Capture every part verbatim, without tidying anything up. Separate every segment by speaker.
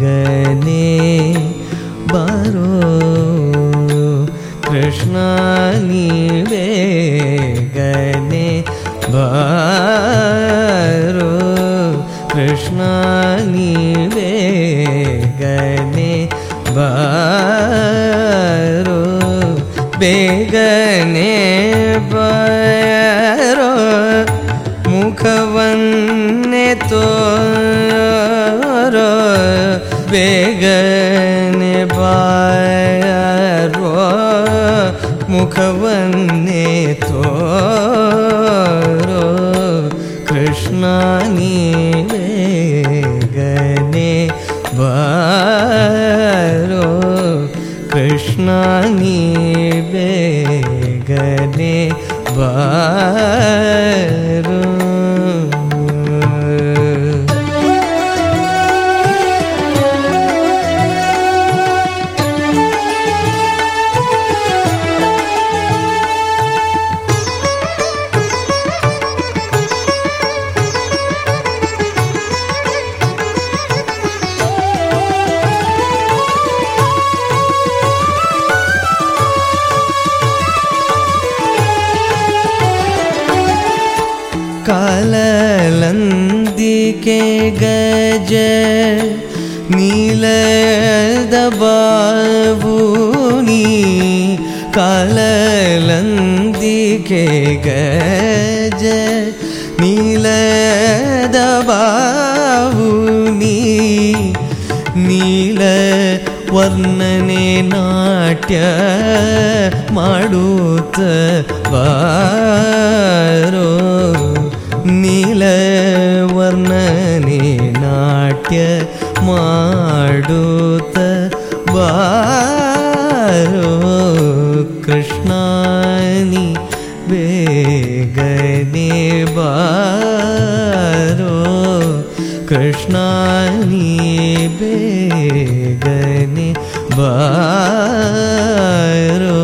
Speaker 1: ಬೇಗನೆ ಬಾರೋ ಕೃಷ್ಣ ನೀ ಬೇಗನೆ ಬಾರೋ ಕೃಷ್ಣ ನೀ ಬೇಗನೆ ಬಾರೋ ಬೇಗನೆ ಬಾರೋ ಮುಖವನ್ನೇ ತೋರೋ ಬೇಗನೆ ಬಾರೋ ಮುಖವನ್ನೇ ತೋರೋ ಕೃಷ್ಣ ನೀ ಬೇಗನೆ ಬಾರೋ ಕೃಷ್ಣ ನೀ ಬೇಗನೆ ಬಾರೋ ಕಾಲಲಂದಿಕೆ ಗಜ ನೀಲದ ಬಾವುನಿ ಕಾಲಲಂದಿಕೆ ಗಜ ನೀಲದ ಬಾವುನಿ ನೀಲ ವರ್ಣನೆ ನಾಟ್ಯ ಮಾಡುತ್ತ ಬಾರೋ ನೀಲ ವರ್ಣನೆ ನಾಟ್ಯ ಮಾಡುತ್ತ ಬಾರೋ ಕೃಷ್ಣ ನೀ ಬೇಗನೆ ಬಾರೋ ಕೃಷ್ಣ ನೀ ಬೇಗನೆ ಬಾರೋ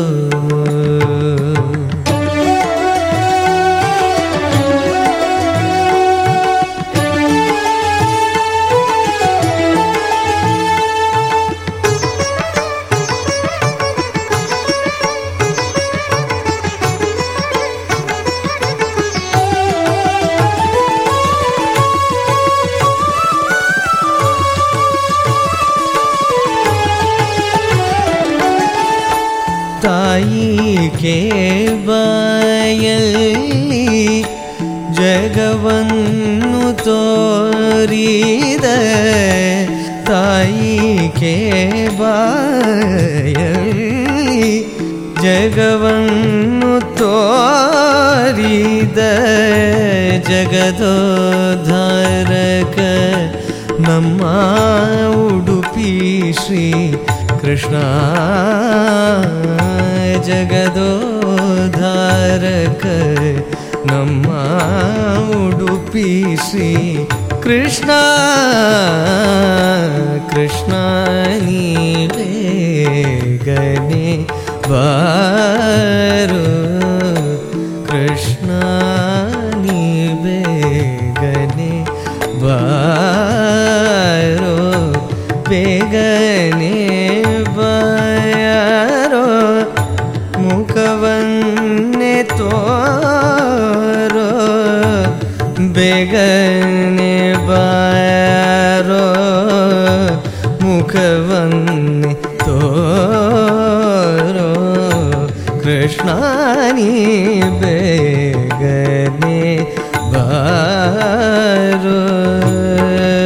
Speaker 1: ತಾಯಿ ಕೇಬಾಯಲ್ಲಿ ಜಗವನ್ನು ತೋರಿದ ತಾಯಿ ಕೇಬಾಯಲ್ಲಿ ಜಗವನ್ನು ತೋರಿದ ಜಗದೋದ್ಧಾರಕ ನಮ್ಮ ಉಡುಪಿ ಶ್ರೀ ಕೃಷ್ಣ ಜಗದೋದ್ಧಾರಕ ನಮ್ಮ ಉಡುಪಿ ಶ್ರೀ ಕೃಷ್ಣ ಕೃಷ್ಣ ನೀ ಬೇಗನೆ ಬಾರೋ ಕೃಷ್ಣ ನೀ ಬೇಗನೆ ಬಾರೋ ಬೇಗನೆ ಬಾರೋ ಮುಖವನ್ನೇ ತೋರೋ ಬೇಗನೆ ಬಾರೋ ಮುಖವನ್ನೇ ತೋರೋ ಕೃಷ್ಣ ನೀ ಬೇಗನೆ ಬಾರೋ